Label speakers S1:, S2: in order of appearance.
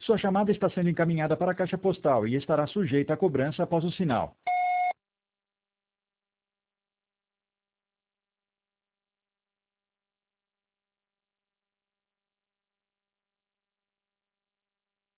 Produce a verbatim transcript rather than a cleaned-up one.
S1: Sua chamada está sendo encaminhada para a caixa postal e estará sujeita a cobrança após o sinal.